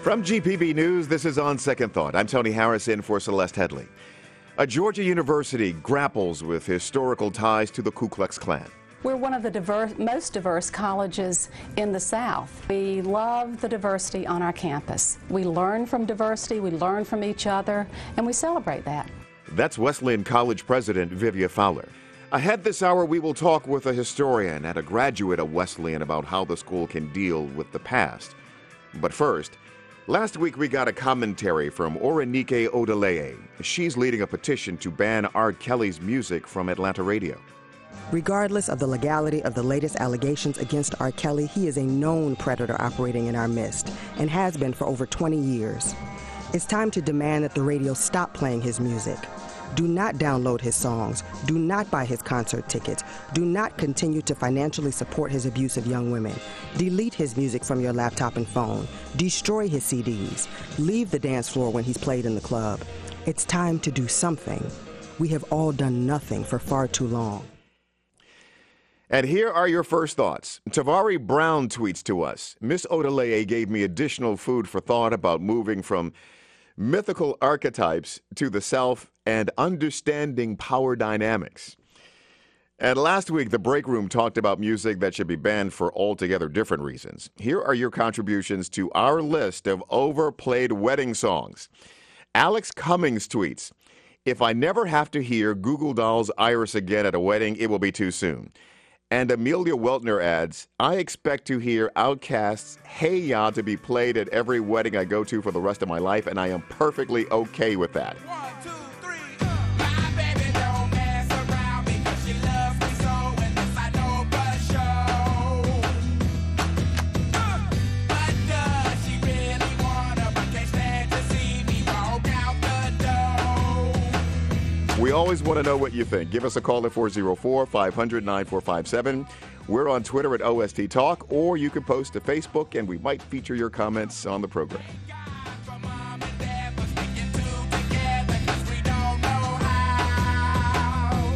From GPB News, this is On Second Thought. I'm Tony Harris in for Celeste Headley. A Georgia university grapples with historical ties to the Ku Klux Klan. We're one of the most diverse colleges in the South. We love the diversity on our campus. We learn from diversity, we learn from each other, and we celebrate that. That's Wesleyan College President Vivia Fowler. Ahead this hour, we will talk with a historian and a graduate of Wesleyan about how the school can deal with the past. But first, last week we got a commentary from Orenike Odeleye. She's leading a petition to ban R. Kelly's music from Atlanta radio. Regardless of the legality of the latest allegations against R. Kelly, he is a known predator operating in our midst and has been for over 20 years. It's time to demand that the radio stop playing his music. Do not download his songs. Do not buy his concert tickets. Do not continue to financially support his abuse of young women. Delete his music from your laptop and phone. Destroy his CDs. Leave the dance floor when he's played in the club. It's time to do something. We have all done nothing for far too long. And here are your first thoughts. Tavari Brown tweets to us, Miss Odeleye gave me additional food for thought about moving from mythical archetypes to the South and understanding power dynamics. And last week, the break room talked about music that should be banned for altogether different reasons. Here are your contributions to our list of overplayed wedding songs. Alex Cummings tweets, if I never have to hear Google Dolls' Iris again at a wedding, it will be too soon. And Amelia Weltner adds, I expect to hear Outkast's Hey Ya to be played at every wedding I go to for the rest of my life, and I am perfectly okay with that. 1, 2, 3. My baby don't mess around because she loves me so, and this I know for sure. But does she really wanna, but can't stand to see me walk out the door? We always want to know what you think. Give us a call at 404-500-9457. We're on Twitter at OST Talk, or you can post to Facebook, and we might feature your comments on the program. For mom and dad, but sticking two together 'cause we don't know how.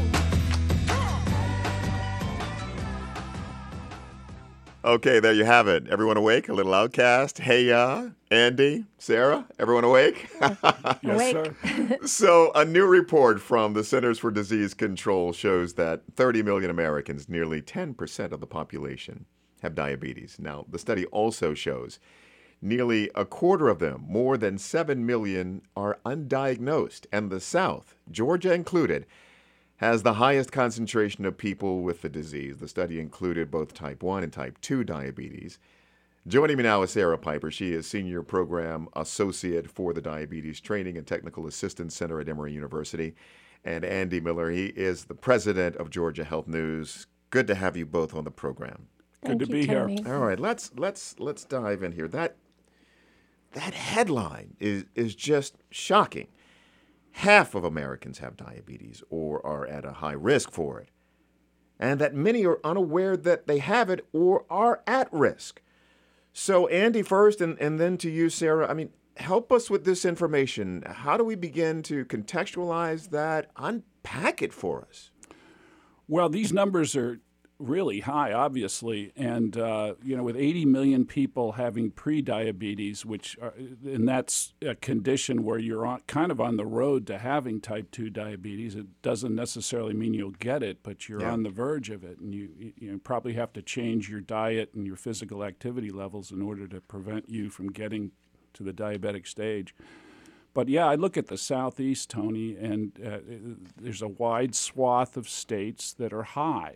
Okay, there you have it. Everyone awake? A little Outkast. Hey Ya. Andy, Sarah, everyone awake? Yes, sir. So, a new report from the Centers for Disease Control shows that 30 million Americans, nearly 10% of the population, have diabetes. Now, the study also shows nearly a quarter of them, more than 7 million, are undiagnosed. And the South, Georgia included, has the highest concentration of people with the disease. The study included both type 1 and type 2 diabetes. Joining me now is Sarah Piper. She is Senior Program Associate for the Diabetes Training and Technical Assistance Center at Emory University. And Andy Miller, he is the president of Georgia Health News. Good to have you both on the program. Good to be here. All right, let's dive in here. That headline is just shocking. Half of Americans have diabetes or are at a high risk for it, and that many are unaware that they have it or are at risk. So, Andy first, and then to you, Sarah. I mean, help us with this information. How do we begin to contextualize that, unpack it for us? Well, these numbers are really high, obviously, and with 80 million people having pre-diabetes, and that's a condition where you're kind of on the road to having type 2 diabetes. It doesn't necessarily mean you'll get it, but you're on the verge of it, and you probably have to change your diet and your physical activity levels in order to prevent you from getting to the diabetic stage. But yeah, I look at the Southeast, Tony, and there's a wide swath of states that are high.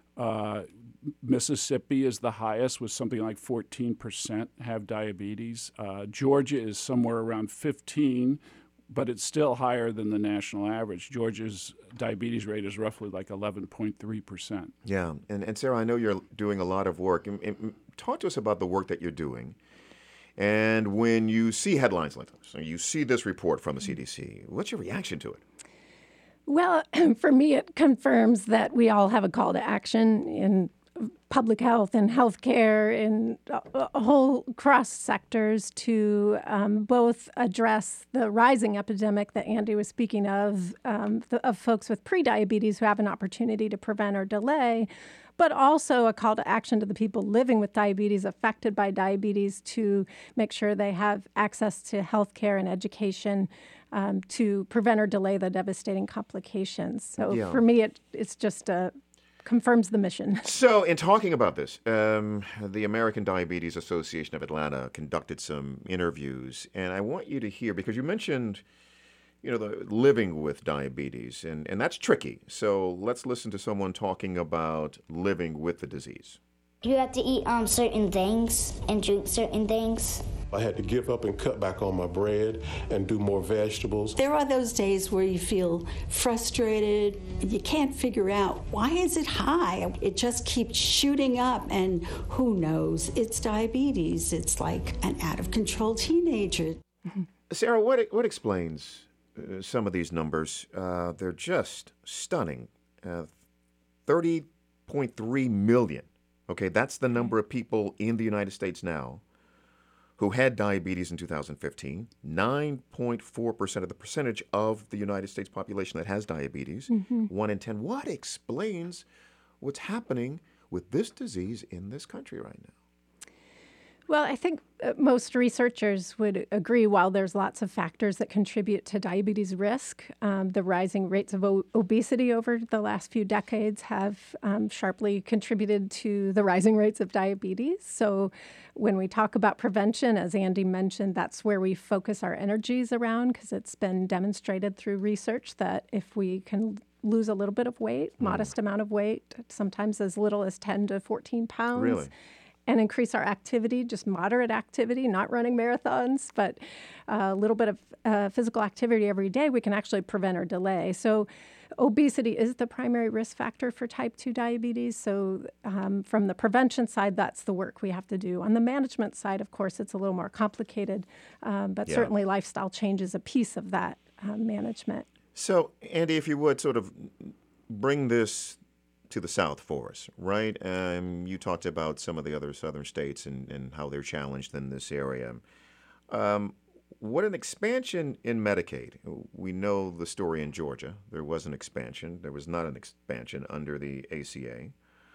Mississippi is the highest, with something like 14% have diabetes. Georgia is somewhere around 15%, but it's still higher than the national average. Georgia's diabetes rate is roughly like 11.3%. Yeah, and Sarah, I know you're doing a lot of work. And talk to us about the work that you're doing. And when you see headlines like this, so you see this report from the CDC, what's your reaction to it? Well, for me, it confirms that we all have a call to action in public health and healthcare in a whole cross sectors to both address the rising epidemic that Andy was speaking of folks with prediabetes who have an opportunity to prevent or delay, but also a call to action to the people living with diabetes, affected by diabetes, to make sure they have access to health care and education to prevent or delay the devastating complications. So for me, it's just confirms the mission. So, in talking about this, the American Diabetes Association of Atlanta conducted some interviews, and I want you to hear, because you mentioned, the living with diabetes, and that's tricky. So let's listen to someone talking about living with the disease. You have to eat certain things and drink certain things. I had to give up and cut back on my bread and do more vegetables. There are those days where you feel frustrated. You can't figure out, why is it high? It just keeps shooting up, and who knows? It's diabetes. It's like an out-of-control teenager. Sarah, what explains some of these numbers? They're just stunning. 30.3 million. Okay, that's the number of people in the United States now who had diabetes in 2015. 9.4% of the percentage of the United States population that has diabetes. 1 in 10. What explains what's happening with this disease in this country right now? Well, I think most researchers would agree, while there's lots of factors that contribute to diabetes risk, the rising rates of obesity over the last few decades have sharply contributed to the rising rates of diabetes. So when we talk about prevention, as Andy mentioned, that's where we focus our energies around, because it's been demonstrated through research that if we can lose a little bit of weight, modest amount of weight, sometimes as little as 10 to 14 pounds. Really? And increase our activity, just moderate activity, not running marathons, but a little bit of physical activity every day, we can actually prevent or delay. So obesity is the primary risk factor for type 2 diabetes. So from the prevention side, that's the work we have to do. On the management side, of course, it's a little more complicated, but certainly lifestyle change is a piece of that management. So, Andy, if you would sort of bring this to the South for us, right? You talked about some of the other southern states and how they're challenged in this area. What an expansion in Medicaid. We know the story in Georgia. There was an expansion. There was not an expansion under the ACA.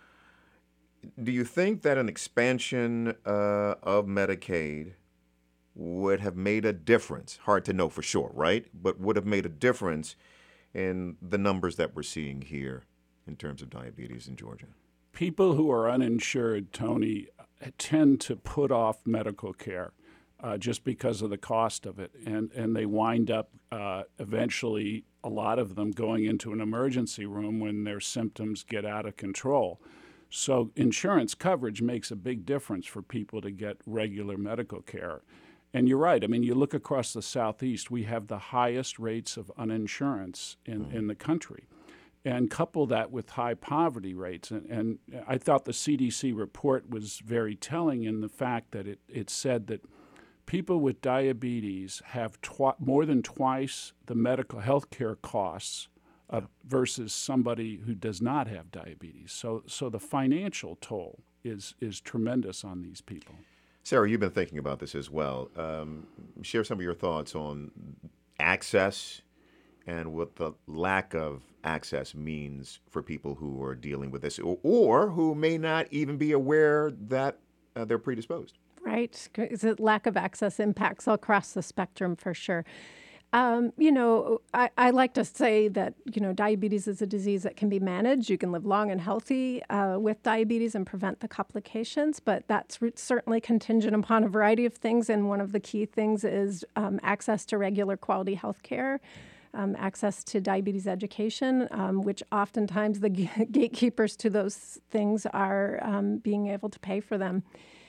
Do you think that an expansion of Medicaid would have made a difference? Hard to know for sure, right? But would have made a difference in the numbers that we're seeing here in terms of diabetes in Georgia? People who are uninsured, Tony, tend to put off medical care just because of the cost of it. And they wind up eventually, a lot of them, going into an emergency room when their symptoms get out of control. So insurance coverage makes a big difference for people to get regular medical care. And you're right. I mean, you look across the Southeast, we have the highest rates of uninsurance in the country. And couple that with high poverty rates. And I thought the CDC report was very telling in the fact that it said that people with diabetes have more than twice the medical health care costs versus somebody who does not have diabetes. So the financial toll is tremendous on these people. Sarah, you've been thinking about this as well. Share some of your thoughts on access and what the lack of access means for people who are dealing with this or who may not even be aware that they're predisposed. Right. Because lack of access impacts across the spectrum for sure. I like to say that, diabetes is a disease that can be managed. You can live long and healthy with diabetes and prevent the complications, but that's certainly contingent upon a variety of things. And one of the key things is access to regular quality health care. Access to diabetes education, which oftentimes the gatekeepers to those things are being able to pay for them.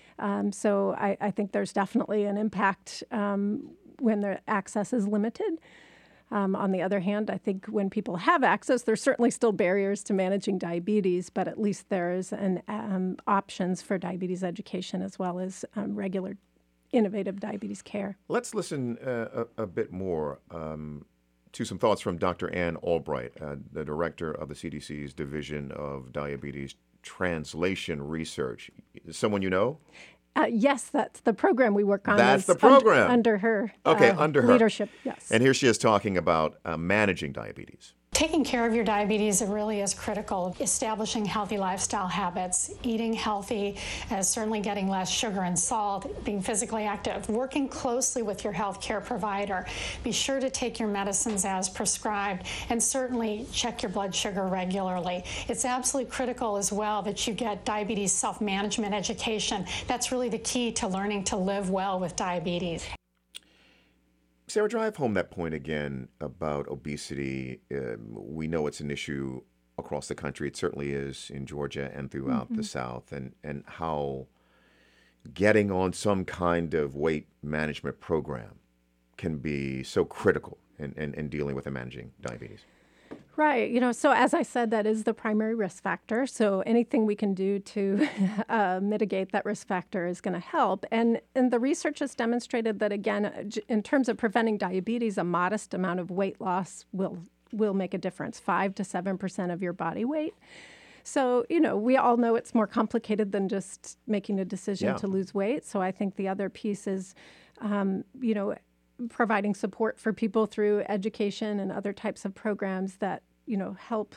So I think there's definitely an impact when the access is limited. On the other hand, I think when people have access, there's certainly still barriers to managing diabetes, but at least there's options for diabetes education as well as regular innovative diabetes care. Let's listen a bit more to some thoughts from Dr. Ann Albright, the director of the CDC's Division of Diabetes Translation Research. Someone you know? Yes, that's the program we work on. That's the program. Under her under her leadership, yes. And here she is talking about managing diabetes. taking care of your diabetes, it really is critical. Establishing healthy lifestyle habits, eating healthy, certainly getting less sugar and salt, being physically active, working closely with your healthcare provider. Be sure to take your medicines as prescribed, and certainly check your blood sugar regularly. It's absolutely critical as well that you get diabetes self-management education. That's really the key to learning to live well with diabetes. Sarah, drive home that point again about obesity. We know it's an issue across the country. It certainly is in Georgia and throughout the South, and how getting on some kind of weight management program can be so critical in dealing with and managing diabetes. Right. So as I said, that is the primary risk factor. So anything we can do to mitigate that risk factor is going to help. And the research has demonstrated that, again, in terms of preventing diabetes, a modest amount of weight loss will make a difference, 5 to 7% of your body weight. So, we all know it's more complicated than just making a decision to lose weight. So I think the other piece is, providing support for people through education and other types of programs that, help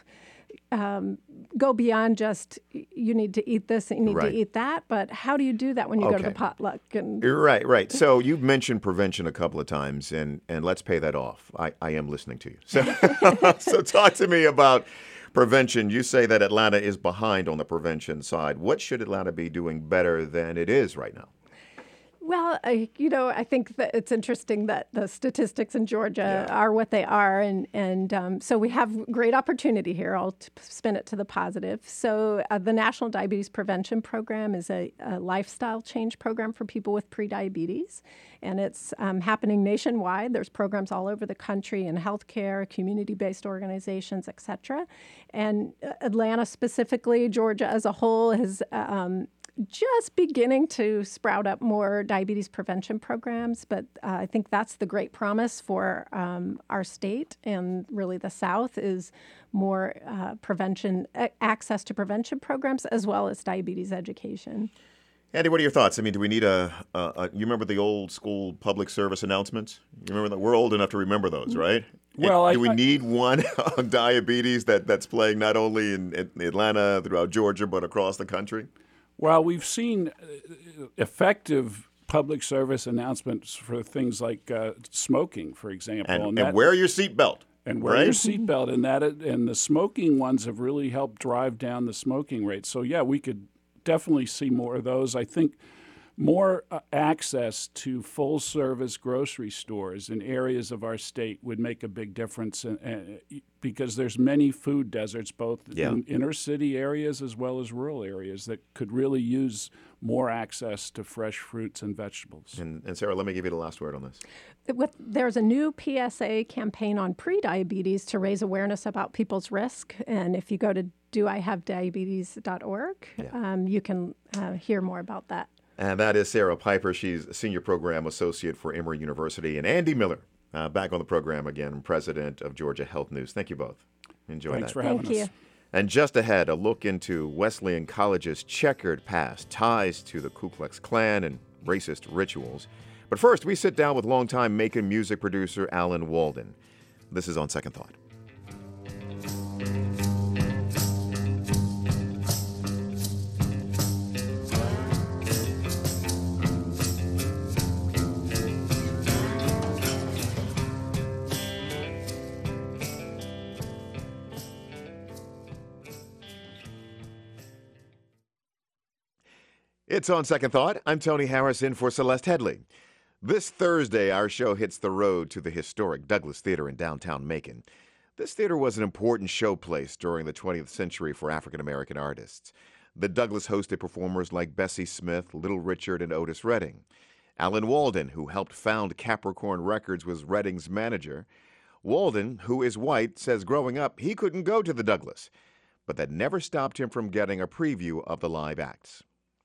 go beyond just you need to eat this and you need to eat that. But how do you do that when you go to the potluck? Right. So you've mentioned prevention a couple of times, and let's pay that off. I am listening to you. So, so talk to me about prevention. You say that Atlanta is behind on the prevention side. What should Atlanta be doing better than it is right now? Well, I think that it's interesting that the statistics in Georgia are what they are. And so we have great opportunity here. I'll spin it to the positive. So the National Diabetes Prevention Program is a lifestyle change program for people with prediabetes. And it's happening nationwide. There's programs all over the country in healthcare, community-based organizations, et cetera. And Atlanta specifically, Georgia as a whole, has just beginning to sprout up more diabetes prevention programs, but I think that's the great promise for our state and really the South is more access to prevention programs as well as diabetes education. Andy, what are your thoughts? I mean, do we need you remember the old school public service announcements? You remember that? We're old enough to remember those, right? Well, do we need one on diabetes that's playing not only in Atlanta, throughout Georgia, but across the country? Well, we've seen effective public service announcements for things like smoking, for example. And wear your seatbelt. And wear your seatbelt. And the smoking ones have really helped drive down the smoking rate. So, yeah, we could definitely see more of those. I think more access to full-service grocery stores in areas of our state would make a big difference because there's many food deserts, both in inner-city areas as well as rural areas, that could really use more access to fresh fruits and vegetables. And Sarah, let me give you the last word on this. There's a new PSA campaign on prediabetes to raise awareness about people's risk. And if you go to doihavediabetes.org, you can hear more about that. And that is Sarah Piper. She's a Senior Program Associate for Emory University. And Andy Miller, back on the program again, President of Georgia Health News. Thank you both. Enjoy Thanks that. for having us. Thank you. And just ahead, a look into Wesleyan College's checkered past, ties to the Ku Klux Klan and racist rituals. But first, we sit down with longtime Macon music producer Alan Walden. This is On Second Thought. It's On Second Thought. I'm Tony Harris in for Celeste Headley. This Thursday, our show hits the road to the historic Douglas Theater in downtown Macon. This theater was an important showplace during the 20th century for African-American artists. The Douglas hosted performers like Bessie Smith, Little Richard, and Otis Redding. Alan Walden, who helped found Capricorn Records, was Redding's manager. Walden, who is white, says growing up he couldn't go to the Douglas, but that never stopped him from getting a preview of the live acts.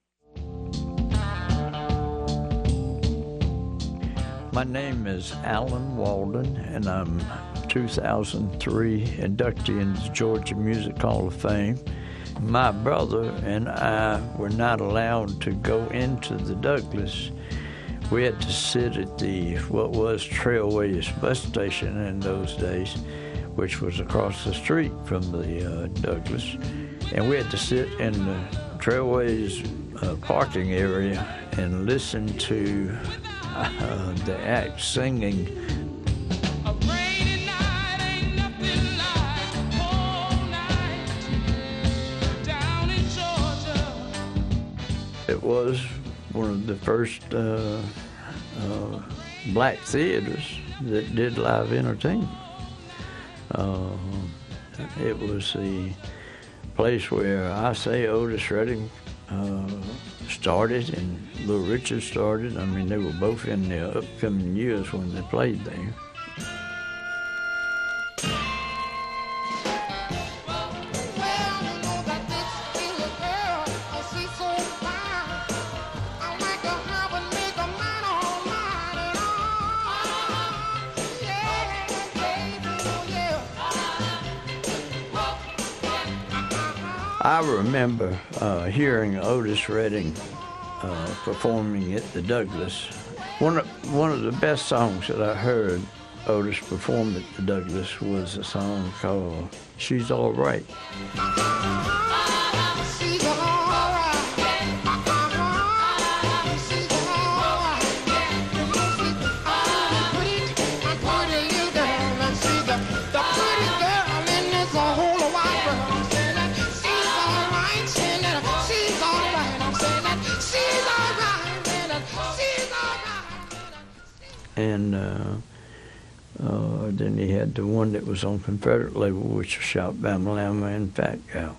My name is Alan Walden, and I'm 2003 inductee into the Georgia Music Hall of Fame. My brother and I were not allowed to go into the Douglas. We had to sit at what was Trailways bus station in those days, which was across the street from the Douglas. And we had to sit in the Trailways parking area and listen to the act singing. It was one of the first black theaters that did live entertainment. It was the place where I say Otis Redding started and Little Richard started. I mean, they were both in their upcoming years when they played there. I remember hearing Otis Redding performing at the Douglas. One of the best songs that I heard Otis perform at the Douglas was a song called "She's All Right." And then he had the one that was on Confederate label, which was Shout Bama Lama and Fat Cow.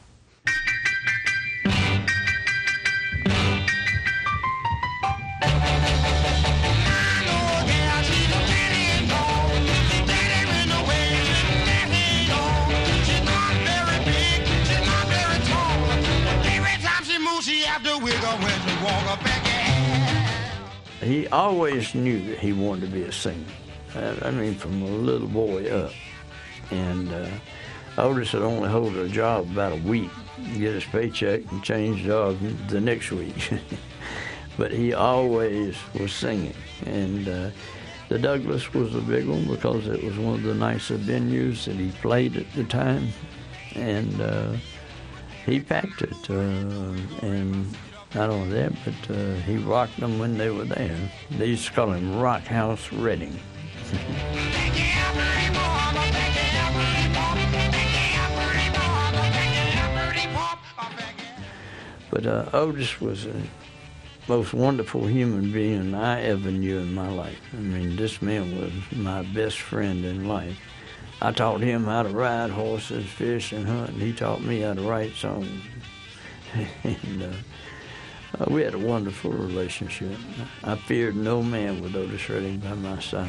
He always knew that he wanted to be a singer. I mean, from a little boy up. And Otis would only hold a job about a week, get his paycheck and change jobs the next week. But he always was singing. And the Douglas was a big one because it was one of the nicer venues that he played at the time. And he packed it. And not only that, but he rocked them when they were there. They used to call him Rock House Redding. But Otis was the most wonderful human being I ever knew in my life. I mean, this man was my best friend in life. I taught him how to ride horses, fish, and hunt, and he taught me how to write songs. And we had a wonderful relationship. I feared no man with Otis Redding by my side.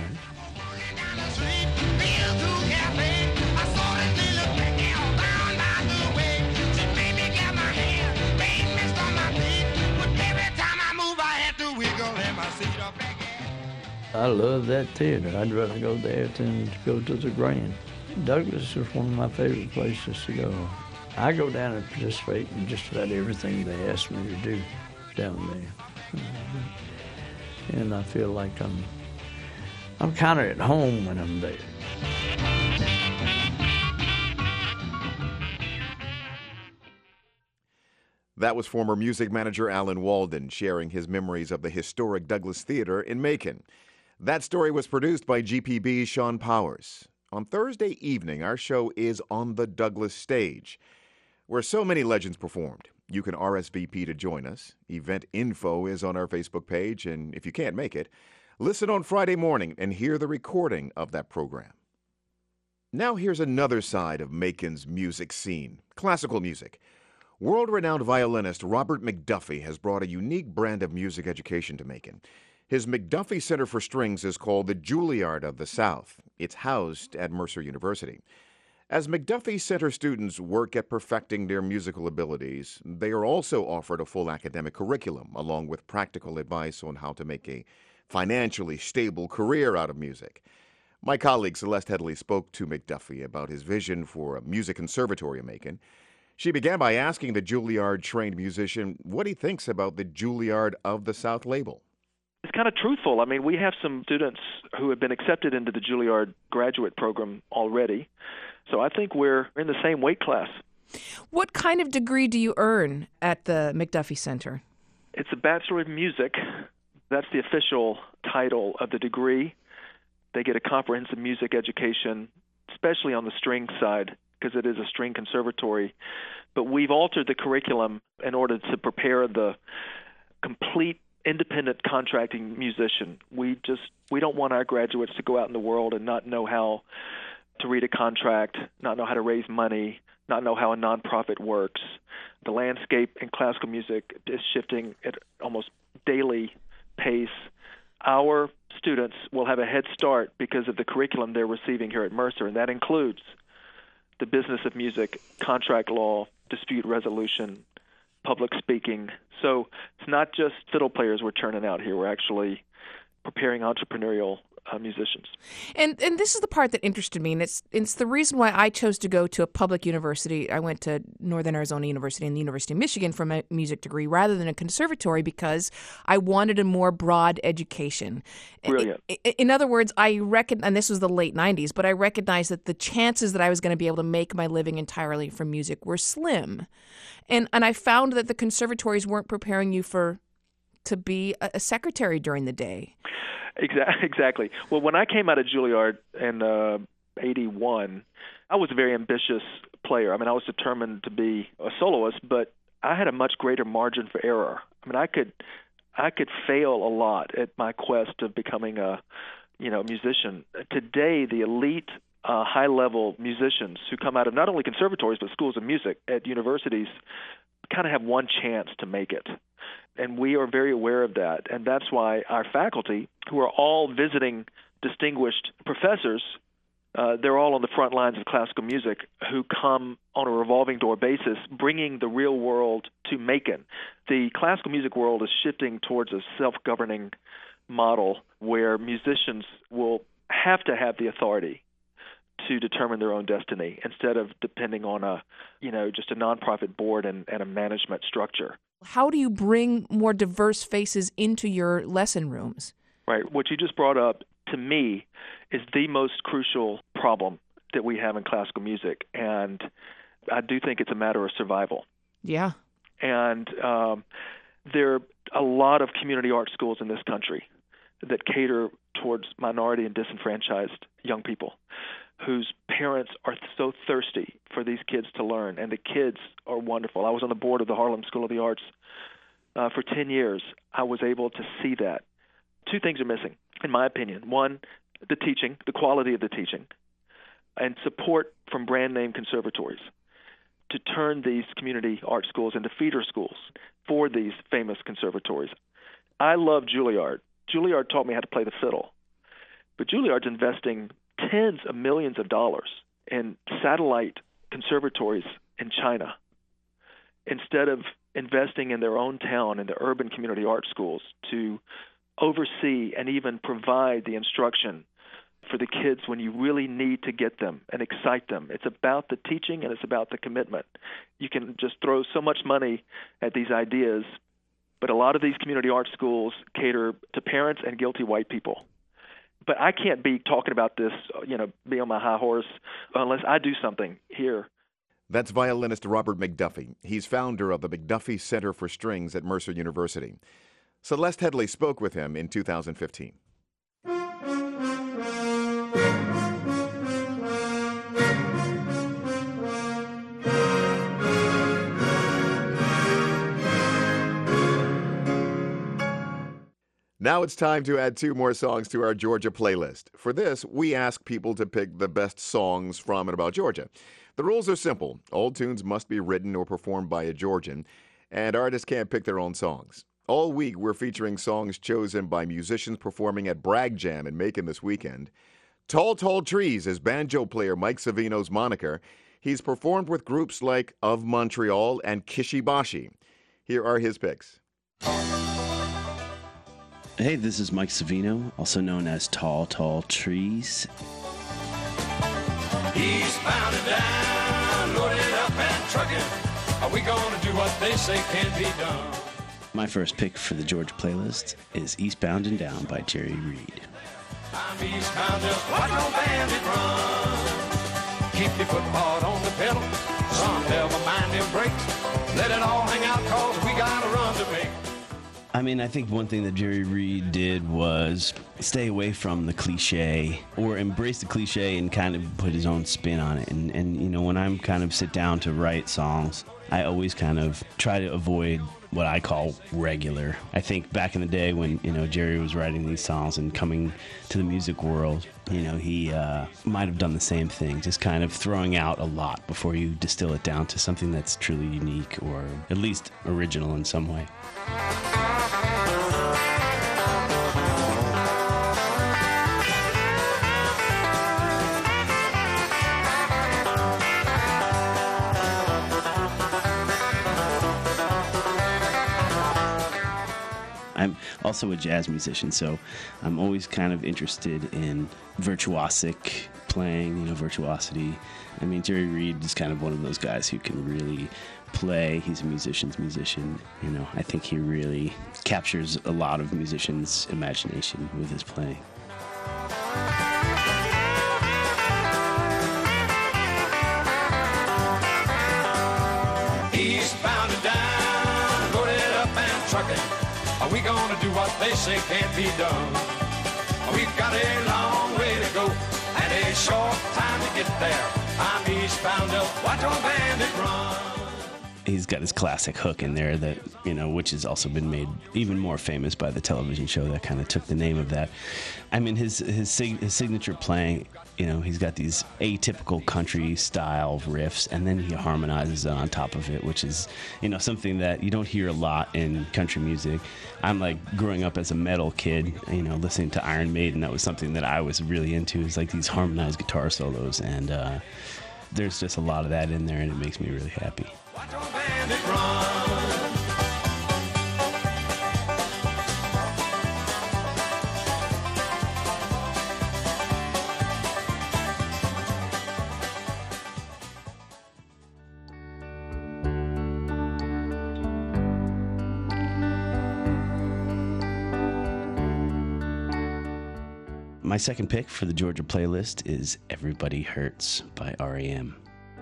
I love that theater. I'd rather go there than to go to the Grand. Douglas is one of my favorite places to go. I go down and participate in just about everything they ask me to do down there. And I feel like I'm kind of at home when I'm there. That was former music manager Alan Walden sharing his memories of the historic Douglas Theater in Macon. That story was produced by GPB's Sean Powers. On Thursday evening, our show is On the Douglas Stage, where so many legends performed. You can RSVP to join us. Event info is on our Facebook page, and if you can't make it, listen on Friday morning and hear the recording of that program. Now here's another side of Macon's music scene, classical music. World-renowned violinist Robert McDuffie has brought a unique brand of music education to Macon. His McDuffie Center for Strings is called the Juilliard of the South. It's housed at Mercer University. As McDuffie Center students work at perfecting their musical abilities, they are also offered a full academic curriculum, along with practical advice on how to make a financially stable career out of music. My colleague Celeste Headley spoke to McDuffie about his vision for a music conservatory in Macon. She began by asking the Juilliard-trained musician what he thinks about the Juilliard of the South label. It's kind of truthful. I mean, we have some students who have been accepted into the Juilliard graduate program already. So I think we're in the same weight class. What kind of degree do you earn at the McDuffie Center? It's a Bachelor of Music. That's the official title of the degree. They get a comprehensive music education, especially on the string side, because it is a string conservatory. But we've altered the curriculum in order to prepare the complete independent contracting musician. We don't want our graduates to go out in the world and not know how to read a contract, not know how to raise money, not know how a nonprofit works. The landscape in classical music is shifting at almost daily pace. Our students will have a head start because of the curriculum they're receiving here at Mercer, and that includes the business of music, contract law, dispute resolution, public speaking. So it's not just fiddle players we're turning out here. We're actually preparing entrepreneurial musicians. And this is the part that interested me, and it's the reason why I chose to go to a public university. I went to Northern Arizona University and the University of Michigan for my music degree rather than a conservatory because I wanted a more broad education. Brilliant. In other words, I reckon, and this was the late 90s, but I recognized that the chances that I was going to be able to make my living entirely from music were slim. And I found that the conservatories weren't preparing you to be a secretary during the day. Exactly. Well, when I came out of Juilliard in 81, I was a very ambitious player. I mean, I was determined to be a soloist, but I had a much greater margin for error. I mean, I could fail a lot at my quest of becoming a musician. Today, the elite high-level musicians who come out of not only conservatories but schools of music at universities kind of have one chance to make it. And we are very aware of that. And that's why our faculty, who are all visiting distinguished professors, they're all on the front lines of classical music, who come on a revolving door basis, bringing the real world to Macon. The classical music world is shifting towards a self-governing model where musicians will have to have the authority to determine their own destiny instead of depending on just a nonprofit board and a management structure. How do you bring more diverse faces into your lesson rooms? Right. What you just brought up, to me, is the most crucial problem that we have in classical music. And I do think it's a matter of survival. Yeah. And there are a lot of community art schools in this country that cater towards minority and disenfranchised young people whose parents are so thirsty for these kids to learn, and the kids are wonderful. I was on the board of the Harlem School of the Arts for 10 years. I was able to see that. Two things are missing, in my opinion. One, the teaching, the quality of the teaching, and support from brand-name conservatories to turn these community art schools into feeder schools for these famous conservatories. I love Juilliard. Juilliard taught me how to play the fiddle, but Juilliard's investing tens of millions of dollars in satellite conservatories in China instead of investing in their own town in the urban community art schools to oversee and even provide the instruction for the kids when you really need to get them and excite them. It's about the teaching and it's about the commitment. You can just throw so much money at these ideas, but a lot of these community art schools cater to parents and guilty white people. But I can't be talking about this, be on my high horse, unless I do something here. That's violinist Robert McDuffie. He's founder of the McDuffie Center for Strings at Mercer University. Celeste Headley spoke with him in 2015. Now it's time to add 2 more songs to our Georgia playlist. For this, we ask people to pick the best songs from and about Georgia. The rules are simple. All tunes must be written or performed by a Georgian, and artists can't pick their own songs. All week, we're featuring songs chosen by musicians performing at Bragg Jam in Macon this weekend. Tall, Tall Trees is banjo player Mike Savino's moniker. He's performed with groups like Of Montreal and Kishibashi. Here are his picks. Hey, this is Mike Savino, also known as Tall, Tall Trees. Eastbound and down, loaded up and trucking. Are we gonna do what they say can be done? My first pick for the Georgia playlist is Eastbound and Down by Jerry Reed. I'm eastbound, just watch your bandit run. Keep your foot hard on the pedal, son, never mind them brakes. Let it all hang out, cause we got a run to make. I mean, I think one thing that Jerry Reed did was stay away from the cliche, or embrace the cliche and kind of put his own spin on it. And you know, when I'm kind of sit down to write songs, I always kind of try to avoid what I call regular. I think back in the day when, you know, Jerry was writing these songs and coming to the music world, you know, he might have done the same thing, just kind of throwing out a lot before you distill it down to something that's truly unique or at least original in some way. I'm also a jazz musician, so I'm always kind of interested in virtuosic playing, you know, virtuosity. I mean, Jerry Reed is kind of one of those guys who can really play. He's a musician's musician. You know, I think he really captures a lot of musicians' imagination with his playing. Eastbound and down, loaded up and trucking. Are we gonna do what they say can't be done? We've got a long way to go and a short time to get there. I'm eastbound up, watch your bandit run. He's got his classic hook in there that, you know, which has also been made even more famous by the television show that kind of took the name of that. I mean, his signature playing, you know, he's got these atypical country style riffs, and then he harmonizes it on top of it, which is, you know, something that you don't hear a lot in country music. I'm like growing up as a metal kid, you know, listening to Iron Maiden. That was something that I was really into, is like these harmonized guitar solos, and there's just a lot of that in there, and it makes me really happy. Watch your bandit run. My second pick for the Georgia playlist is Everybody Hurts by R.E.M.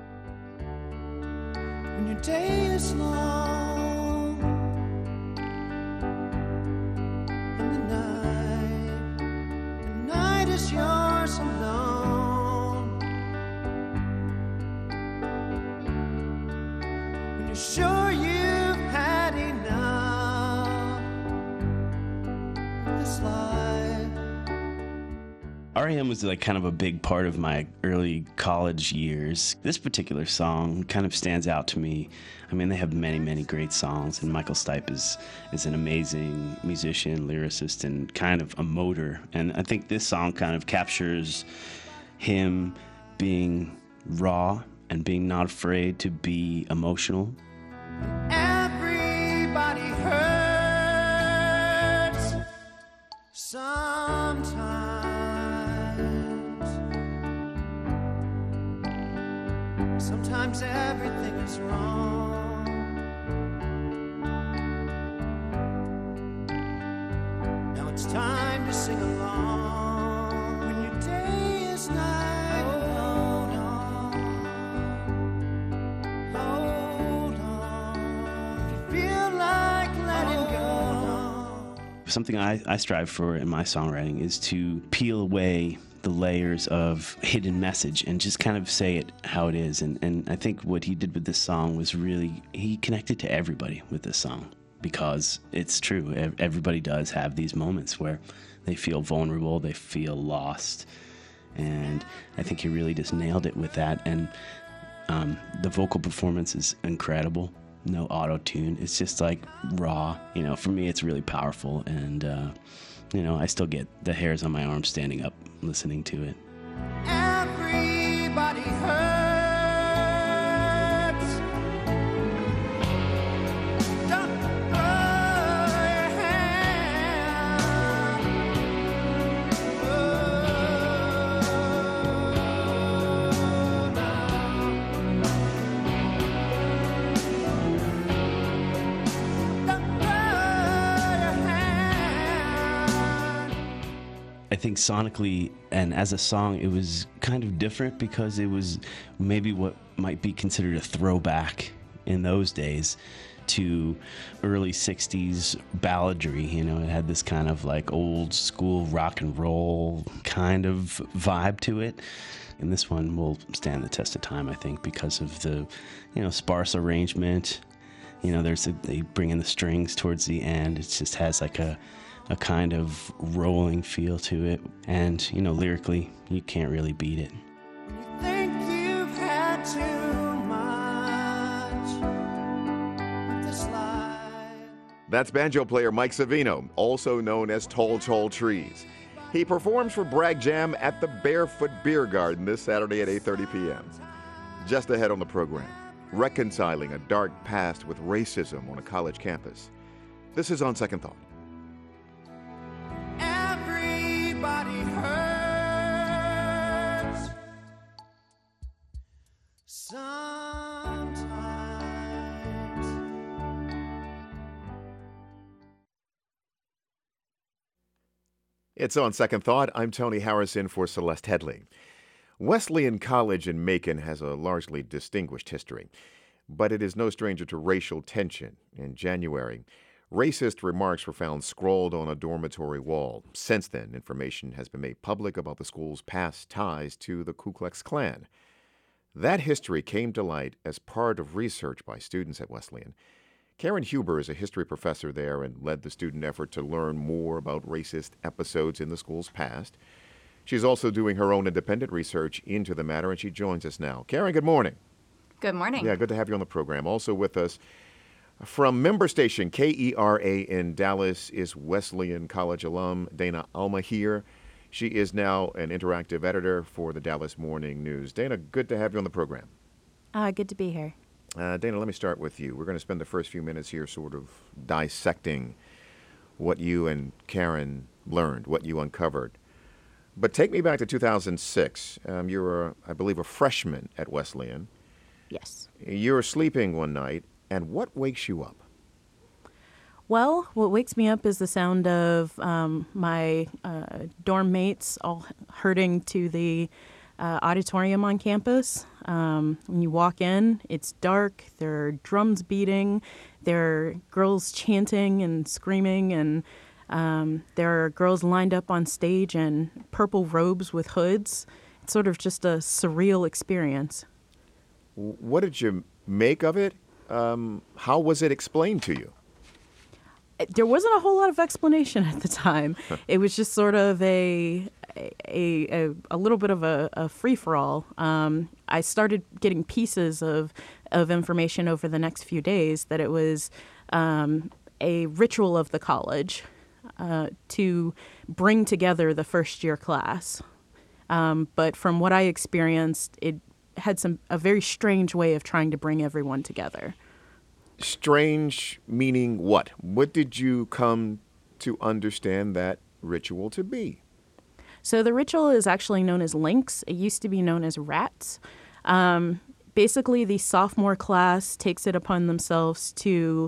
When your day is long and the night is yours alone. When you're sure you've had enough of this life. R.E.M. was like kind of a big part of my early college years. This particular song kind of stands out to me. I mean, they have many, many great songs, and Michael Stipe is an amazing musician, lyricist, and kind of a motor. And I think this song kind of captures him being raw and being not afraid to be emotional. Everybody hurts sometimes. Sometimes everything is wrong. Now it's time to sing along. When your day is night, hold on, hold on. If you feel like letting go. Something I strive for in my songwriting is to peel away the layers of hidden message and just kind of say it how it is. And I think what he did with this song was really, he connected to everybody with this song, because it's true. Everybody does have these moments where they feel vulnerable, they feel lost. And I think he really just nailed it with that. And the vocal performance is incredible. No auto-tune. It's just like raw. You know, for me, it's really powerful. And, you know, I still get the hairs on my arms standing up listening to it. Everybody hurts. Don't throw your hand. Don't throw I think sonically and as a song, it was kind of different because it was maybe what might be considered a throwback in those days to early 60s balladry. You know, it had this kind of like old school rock and roll kind of vibe to it. And this one will stand the test of time, I think, because of the, sparse arrangement. They bring in the strings towards the end. It just has like a kind of rolling feel to it. And, lyrically, you can't really beat it. Think you've had too much with this life. That's banjo player Mike Savino, also known as Tall, Tall Trees. He performs for Bragg Jam at the Barefoot Beer Garden this Saturday at 8:30 p.m. Just ahead on the program, reconciling a dark past with racism on a college campus. This is On Second Thought. Everybody hurts sometimes. It's On Second Thought. I'm Tony Harrison for Celeste Headley. Wesleyan College in Macon has a largely distinguished history, but it is no stranger to racial tension. In January, racist remarks were found scrawled on a dormitory wall. Since then, information has been made public about the school's past ties to the Ku Klux Klan. That history came to light as part of research by students at Wesleyan. Karen Huber is a history professor there and led the student effort to learn more about racist episodes in the school's past. She's also doing her own independent research into the matter, and she joins us now. Karen, good morning. Good morning. Yeah, good to have you on the program. Also with us from member station KERA in Dallas is Wesleyan College alum Dana Almahier. She is now an interactive editor for the Dallas Morning News. Dana, good to have you on the program. Good to be here. Dana, let me start with you. We're going to spend the first few minutes here sort of dissecting what you and Karen learned, what you uncovered. But take me back to 2006. You were, I believe, a freshman at Wesleyan. Yes. You were sleeping one night, and what wakes you up? Well, what wakes me up is the sound of my dorm mates all herding to the auditorium on campus. When you walk in, it's dark. There are drums beating. There are girls chanting and screaming, and there are girls lined up on stage in purple robes with hoods. It's sort of just a surreal experience. What did you make of it? How was it explained to you? There wasn't a whole lot of explanation at the time. It was just sort of a little bit of a free-for-all. I started getting pieces of information over the next few days that it was a ritual of the college to bring together the first-year class. But from what I experienced, it had a very strange way of trying to bring everyone together. Strange meaning what? What did you come to understand that ritual to be? So the ritual is actually known as links. It used to be known as rats. Basically, the sophomore class takes it upon themselves to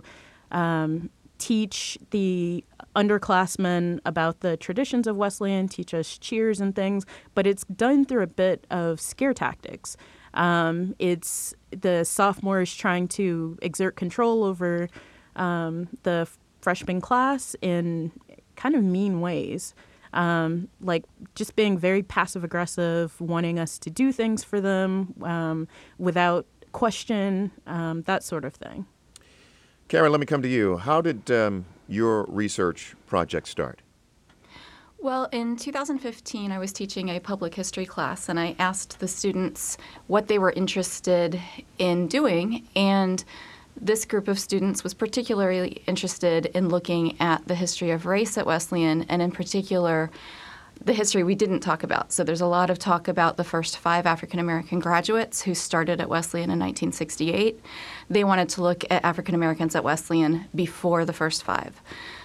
teach the underclassmen about the traditions of Wesleyan, teach us cheers and things, but it's done through a bit of scare tactics. It's the sophomores trying to exert control over the freshman class in kind of mean ways. Like just being very passive-aggressive, wanting us to do things for them without question, that sort of thing. Karen, let me come to you. How did your research project start? Well, in 2015, I was teaching a public history class, and I asked the students what they were interested in doing, and this group of students was particularly interested in looking at the history of race at Wesleyan, and in particular, the history we didn't talk about. So there's a lot of talk about the first 5 African-American graduates who started at Wesleyan in 1968. They wanted to look at African-Americans at Wesleyan before the first 5.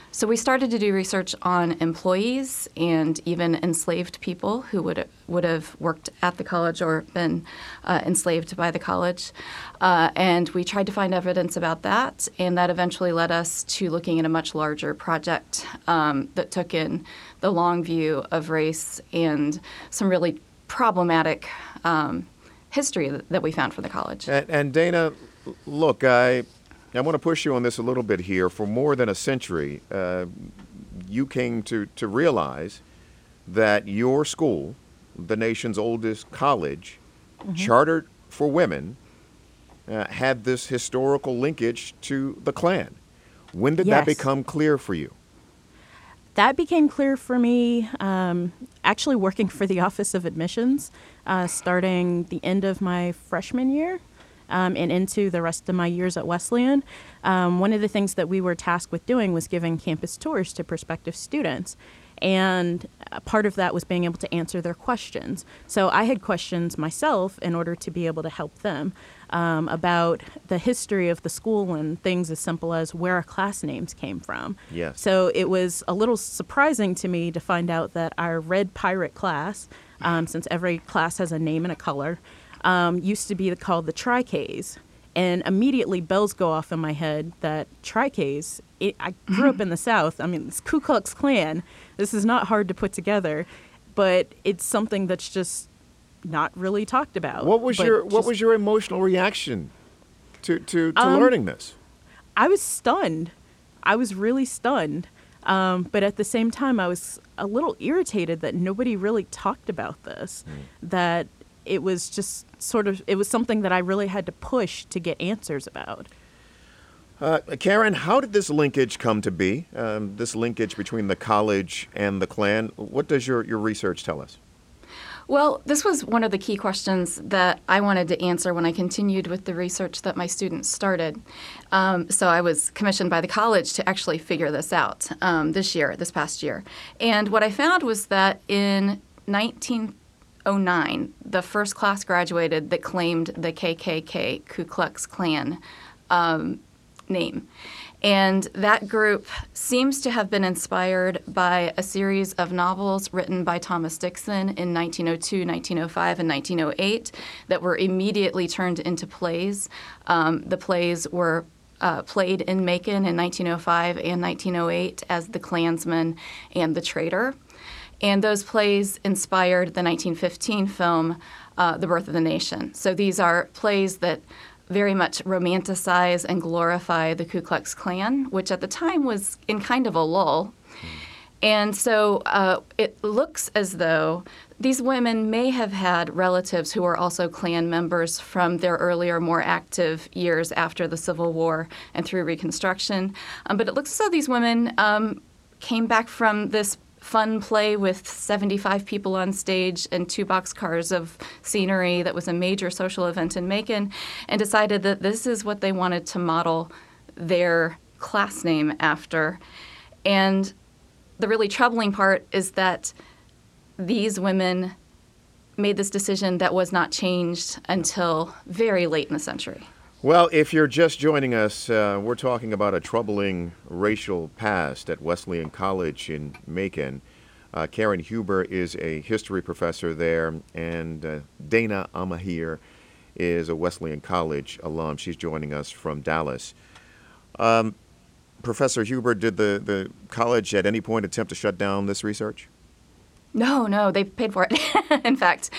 So we started to do research on employees and even enslaved people who would have worked at the college or been enslaved by the college. And we tried to find evidence about that, and that eventually led us to looking at a much larger project that took in the long view of race and some really problematic history that we found for the college. And Dana, look, I want to push you on this a little bit here. For more than a century, you came to realize that your school, the nation's oldest college, chartered for women, had this historical linkage to the Klan. When did that become clear for you? That became clear for me actually working for the Office of Admissions, starting the end of my freshman year. And into the rest of my years at Wesleyan. One of the things that we were tasked with doing was giving campus tours to prospective students. And part of that was being able to answer their questions. So I had questions myself in order to be able to help them about the history of the school and things as simple as where our class names came from. Yes. So it was a little surprising to me to find out that our Red Pirate class, since every class has a name and a color, used to be called the Tri-Ks. And immediately bells go off in my head that Tri-Ks, I grew up in the South. I mean, it's Ku Klux Klan. This is not hard to put together, but it's something that's just not really talked about. What was your emotional reaction to learning this? I was stunned. I was really stunned. But at the same time, I was a little irritated that nobody really talked about this, that it was just it was something that I really had to push to get answers about. Karen, how did this linkage come to be, this linkage between the college and the Klan? What does your research tell us? Well, this was one of the key questions that I wanted to answer when I continued with the research that my students started. So I was commissioned by the college to actually figure this out this past year. And what I found was that in 1909, the first class graduated that claimed the KKK, Ku Klux Klan, name. And that group seems to have been inspired by a series of novels written by Thomas Dixon in 1902, 1905, and 1908 that were immediately turned into plays. The plays were played in Macon in 1905 and 1908 as The Klansman and The Traitor. And those plays inspired the 1915 film, The Birth of the Nation. So these are plays that very much romanticize and glorify the Ku Klux Klan, which at the time was in kind of a lull. And so it looks as though these women may have had relatives who were also Klan members from their earlier, more active years after the Civil War and through Reconstruction. But it looks as though these women came back from this fun play with 75 people on stage and 2 boxcars of scenery that was a major social event in Macon, and decided that this is what they wanted to model their class name after. And the really troubling part is that these women made this decision that was not changed until very late in the century. Well, if you're just joining us, we're talking about a troubling racial past at Wesleyan College in Macon. Karen Huber is a history professor there, and Dana Amahir is a Wesleyan College alum. She's joining us from Dallas. Professor Huber, did the college at any point attempt to shut down this research? No, they paid for it, in fact.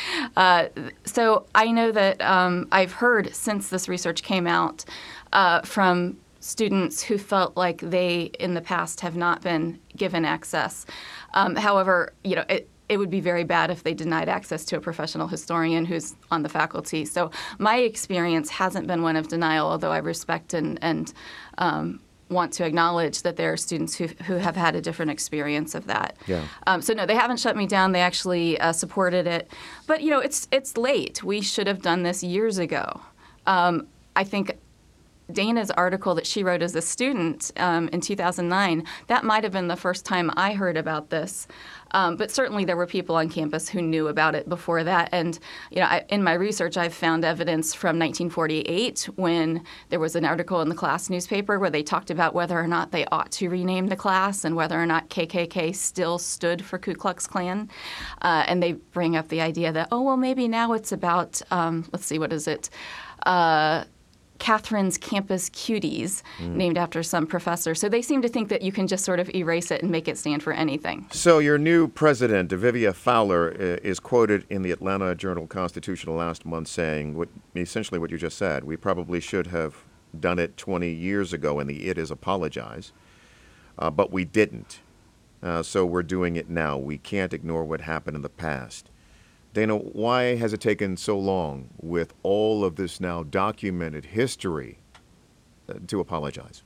So I know that I've heard since this research came out from students who felt like they, in the past, have not been given access. However, it would be very bad if they denied access to a professional historian who's on the faculty. So my experience hasn't been one of denial, although I respect and want to acknowledge that there are students who have had a different experience of that. Yeah. So no, they haven't shut me down. They actually supported it. But it's late. We should have done this years ago. I think Dana's article that she wrote as a student in 2009, that might have been the first time I heard about this. But certainly there were people on campus who knew about it before that. And in my research, I've found evidence from 1948 when there was an article in the class newspaper where they talked about whether or not they ought to rename the class and whether or not KKK still stood for Ku Klux Klan. And they bring up the idea that, maybe now it's about, let's see, what is it? Catherine's Campus Cuties, named after some professor. So they seem to think that you can just sort of erase it and make it stand for anything. So your new president, Vivia Fowler, is quoted in the Atlanta Journal-Constitution last month saying essentially what you just said. We probably should have done it 20 years ago, and the "it" is apologize, but we didn't. So we're doing it now. We can't ignore what happened in the past. Dana, why has it taken so long with all of this now documented history to apologize?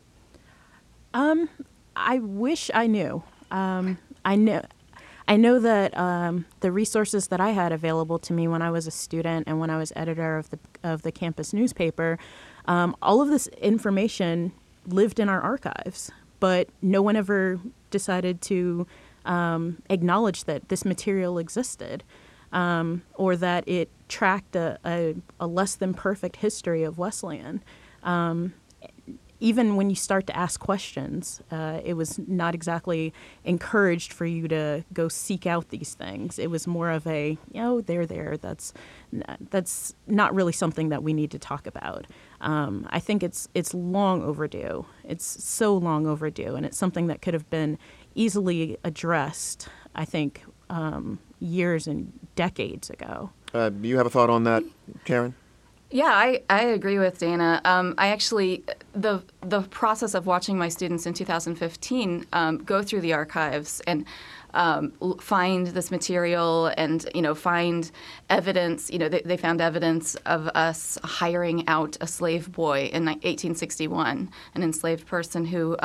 I wish I knew. I know that the resources that I had available to me when I was a student and when I was editor of the campus newspaper, all of this information lived in our archives, but no one ever decided to acknowledge that this material existed. Or that it tracked a less than perfect history of Wesleyan. Even when you start to ask questions, it was not exactly encouraged for you to go seek out these things. It was more of a, they're there. That's not really something that we need to talk about. I think it's long overdue. It's so long overdue, and it's something that could have been easily addressed, I think, years and decades ago. Do you have a thought on that, Karen? Yeah, I agree with Dana. I actually, the process of watching my students in 2015 go through the archives and find this material and, find evidence. They found evidence of us hiring out a slave boy in 1861, an enslaved person who,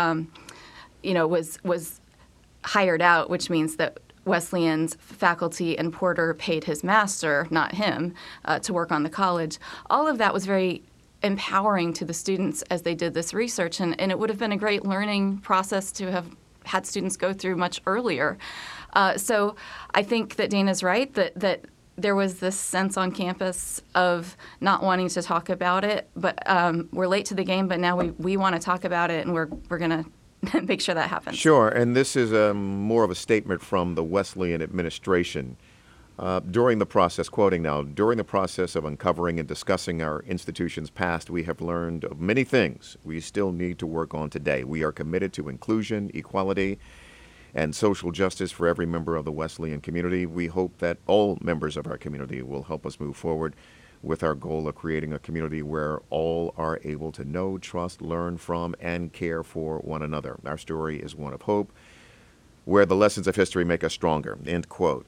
was hired out, which means that Wesleyan's faculty and Porter paid his master, not him, to work on the college. All of that was very empowering to the students as they did this research, and it would have been a great learning process to have had students go through much earlier. So I think that Dana's right, that there was this sense on campus of not wanting to talk about it, but we're late to the game, but now we want to talk about it, and we're going to make sure that happens. Sure, and this is more of a statement from the Wesleyan administration. During the process, quoting now, during the process of uncovering and discussing our institution's past, we have learned of many things we still need to work on today. We are committed to inclusion, equality, and social justice for every member of the Wesleyan community. We hope that all members of our community will help us move forward with our goal of creating a community where all are able to know, trust, learn from, and care for one another. Our story is one of hope, where the lessons of history make us stronger, end quote.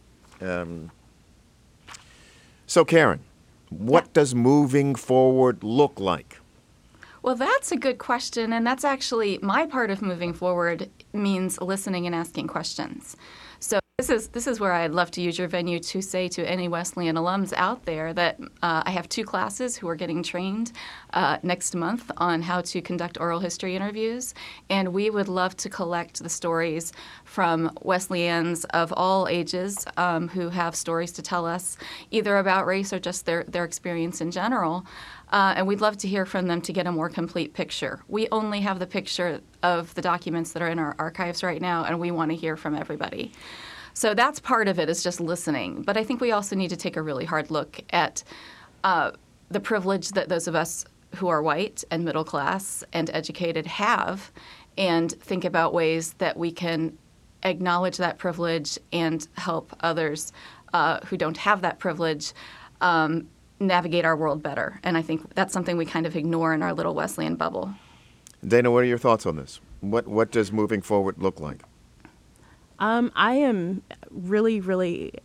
So, Karen, what does moving forward look like? Well, that's a good question, and that's actually my part of moving forward means listening and asking questions. So this is where I'd love to use your venue to say to any Wesleyan alums out there that I have 2 classes who are getting trained next month on how to conduct oral history interviews, and we would love to collect the stories from Wesleyans of all ages who have stories to tell us either about race or just their experience in general. And we'd love to hear from them to get a more complete picture. We only have the picture of the documents that are in our archives right now, and we want to hear from everybody. So that's part of it, is just listening. But I think we also need to take a really hard look at the privilege that those of us who are white and middle class and educated have, and think about ways that we can acknowledge that privilege and help others who don't have that privilege navigate our world better. And I think that's something we kind of ignore in our little Wesleyan bubble. Dana, what are your thoughts on this? What does moving forward look like? I am really, really,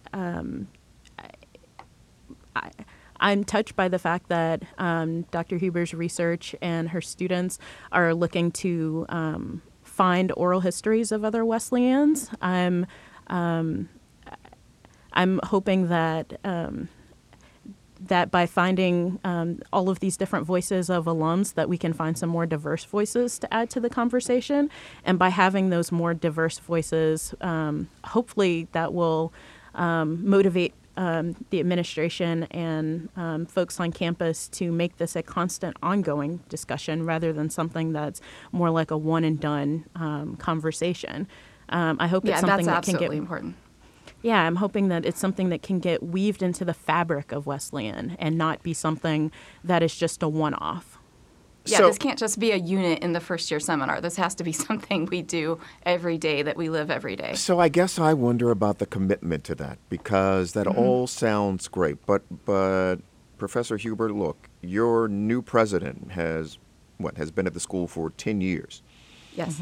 I'm touched by the fact that Dr. Huber's research and her students are looking to find oral histories of other Wesleyans. I'm hoping that that by finding all of these different voices of alums, that we can find some more diverse voices to add to the conversation. And by having those more diverse voices, hopefully that will motivate the administration and folks on campus to make this a constant, ongoing discussion rather than something that's more like a one and done conversation. I hope it's something that can get important. Yeah, I'm hoping that it's something that can get weaved into the fabric of Wesleyan and not be something that is just a one-off. Yeah, this can't just be a unit in the first year seminar. This has to be something we do every day, that we live every day. So I guess I wonder about the commitment to that, because that all sounds great. But Professor Huber, look, your new president has been at the school for 10 years. Yes.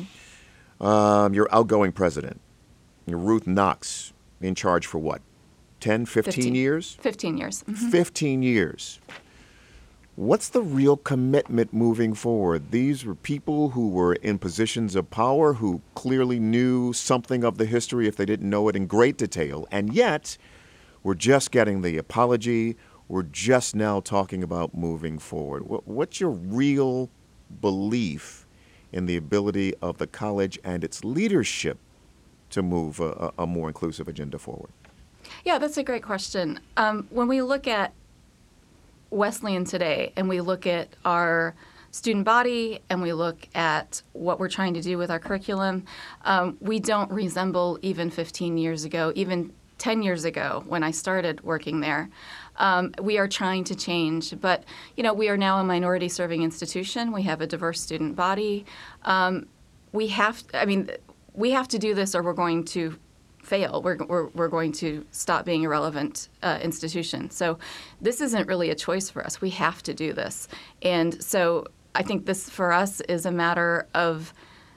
Your outgoing president, Ruth Knox, in charge for what, 10, 15 years? 15 years. 15 years. What's the real commitment moving forward? These were people who were in positions of power, who clearly knew something of the history if they didn't know it in great detail, and yet we're just getting the apology. We're just now talking about moving forward. What's your real belief in the ability of the college and its leadership to move a more inclusive agenda forward? Yeah, that's a great question. When we look at Wesleyan today and we look at our student body and we look at what we're trying to do with our curriculum, we don't resemble even 15 years ago, even 10 years ago when I started working there. We are trying to change, but we are now a minority serving institution. We have a diverse student body. We have to do this or we're going to fail. We're going to stop being a relevant institution. So this isn't really a choice for us. We have to do this. And so I think this for us is a matter of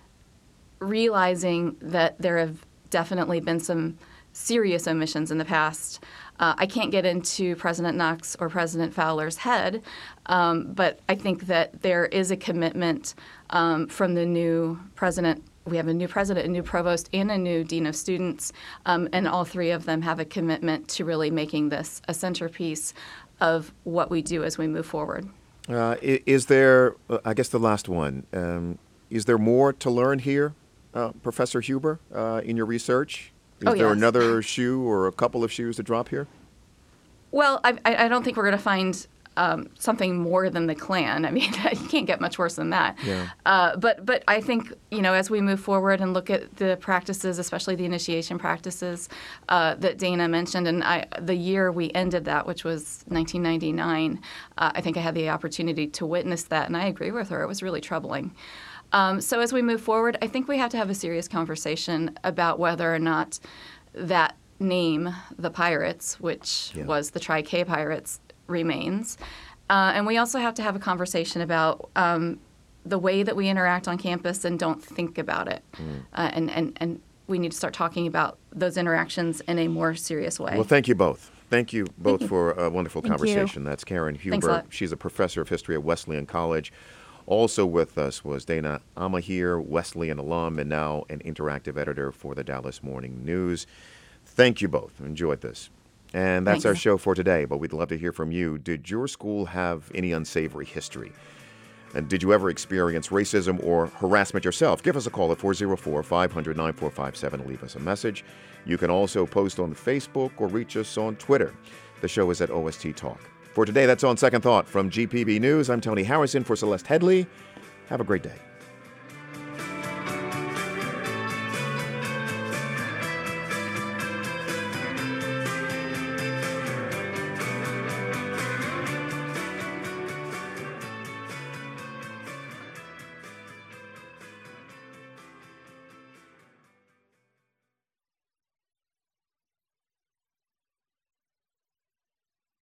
realizing that there have definitely been some serious omissions in the past. I can't get into President Knox or President Fowler's head, but I think that there is a commitment from the new president. We have a new president, a new provost, and a new dean of students, and all three of them have a commitment to really making this a centerpiece of what we do as we move forward. Is there, I guess the last one, is there more to learn here, Professor Huber, in your research? Is there another shoe or a couple of shoes to drop here? Well, I don't think we're going to find something more than the Klan. I mean, you can't get much worse than that. Yeah. But I think, as we move forward and look at the practices, especially the initiation practices that Dana mentioned, and the year we ended that, which was 1999, I think I had the opportunity to witness that, and I agree with her. It was really troubling. So as we move forward, I think we have to have a serious conversation about whether or not that name, the Pirates, which was the Tri-K Pirates, remains. And we also have to have a conversation about the way that we interact on campus and don't think about it. And we need to start talking about those interactions in a more serious way. Well, thank you both. Thank you both for a wonderful conversation. You. That's Karen Huber. Thanks a lot. She's a professor of history at Wesleyan College. Also with us was Dana Amahir, Wesleyan alum, and now an interactive editor for the Dallas Morning News. Thank you both. Enjoyed this. And that's our show for today, but we'd love to hear from you. Did your school have any unsavory history? And did you ever experience racism or harassment yourself? Give us a call at 404-500-9457 and leave us a message. You can also post on Facebook or reach us on Twitter. The show is at OST Talk. For today, that's On Second Thought. From GPB News, I'm Tony Harrison for Celeste Headley. Have a great day.